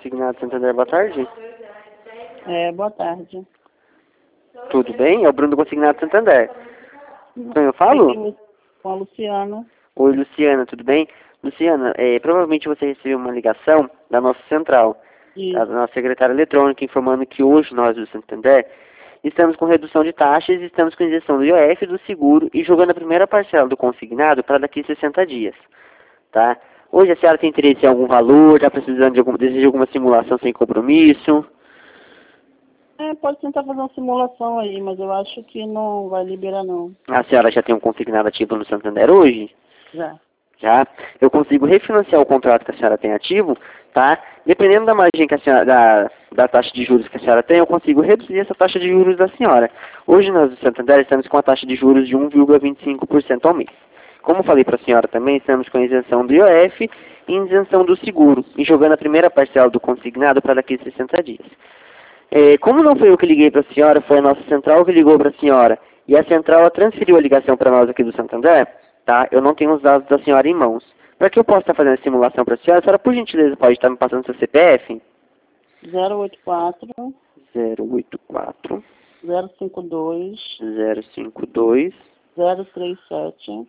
Consignado Santander, boa tarde. Boa tarde. Tudo bem? É o Bruno do Consignado Santander. Então eu falo? Com a Luciana. Oi, Luciana, tudo bem? Luciana, provavelmente você recebeu uma ligação da nossa central, da nossa secretária eletrônica, informando que hoje nós do Santander estamos com redução de taxas, estamos com isenção do IOF do seguro e jogando a primeira parcela do consignado para daqui a 60 dias, tá? Hoje a senhora tem interesse em algum valor, está precisando deseja alguma simulação sem compromisso? Pode tentar fazer uma simulação aí, mas eu acho que não vai liberar não. A senhora já tem um consignado ativo no Santander hoje? Já. Já? Eu consigo refinanciar o contrato que a senhora tem ativo, tá? Dependendo da margem que a senhora, da taxa de juros que a senhora tem, eu consigo reduzir essa taxa de juros da senhora. Hoje nós do Santander estamos com a taxa de juros de 1,25% ao mês. Como falei para a senhora também, estamos com a isenção do IOF e isenção do seguro, e jogando a primeira parcela do consignado para daqui a 60 dias. Como não foi eu que liguei para a senhora, foi a nossa central que ligou para a senhora, e a central ela transferiu a ligação para nós aqui do Santander, tá? Eu não tenho os dados da senhora em mãos. Para que eu possa estar fazendo a simulação para a senhora, por gentileza, pode estar me passando seu CPF? 084 084 052 052 037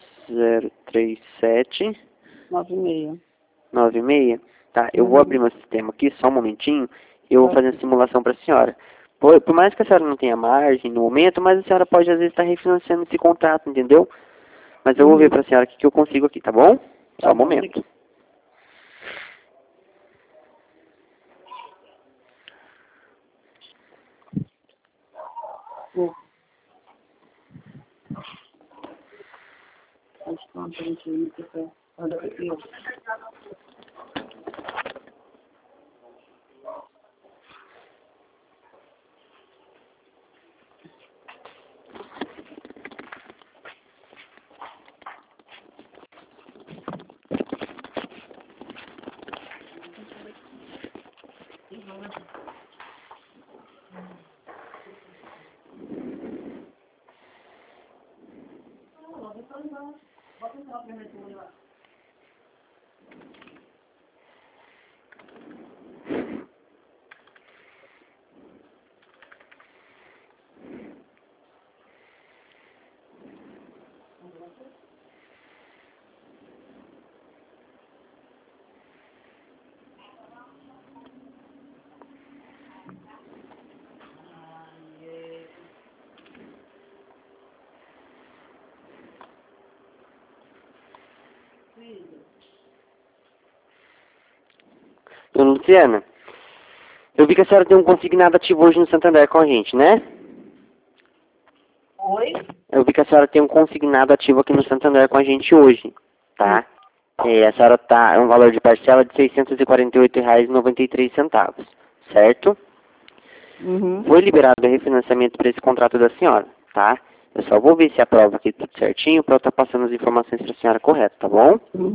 037 96. 96. Tá, eu vou abrir meu sistema aqui, só um momentinho, e eu vou fazer a simulação para a senhora. Por mais que a senhora não tenha margem no momento, mas a senhora pode às vezes estar refinanciando esse contrato, entendeu? Mas eu vou ver para a senhora o que eu consigo aqui, tá bom? Só um momento. Dona Luciana, eu vi que a senhora tem um consignado ativo hoje no Santander com a gente, né? Oi? Eu vi que a senhora tem um consignado ativo aqui no Santander com a gente hoje, tá? A senhora é um valor de parcela de R$ 648,93, certo? Foi liberado o refinanciamento para esse contrato da senhora, tá? Eu só vou ver se aprova aqui tudo certinho para eu estar passando as informações para a senhora correto, tá bom?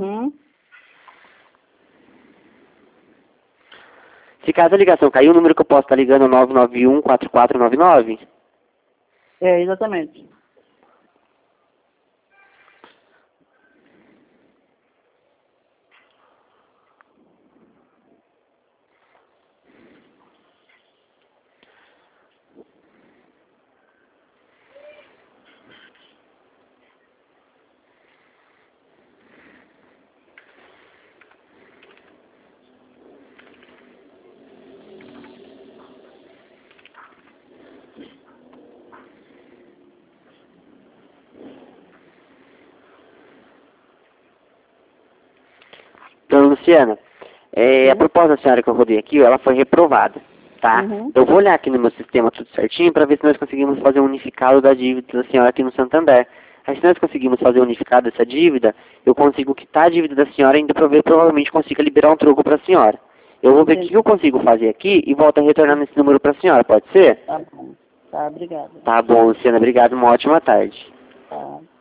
Se caso a ligação cair, o número que eu posso estar ligando é 991-4499? Exatamente. Dona Luciana, a proposta da senhora que eu rodei aqui, ela foi reprovada, tá? Eu vou olhar aqui no meu sistema tudo certinho para ver se nós conseguimos fazer um unificado da dívida da senhora aqui no Santander. Aí se nós conseguimos fazer um unificado dessa dívida, eu consigo quitar a dívida da senhora e ainda provavelmente consiga liberar um troco para a senhora. Eu vou ver o que eu consigo fazer aqui e volto a retornar nesse número para a senhora, pode ser? Tá bom. Tá, obrigada. Tá bom, Luciana, obrigado, uma ótima tarde. Tá.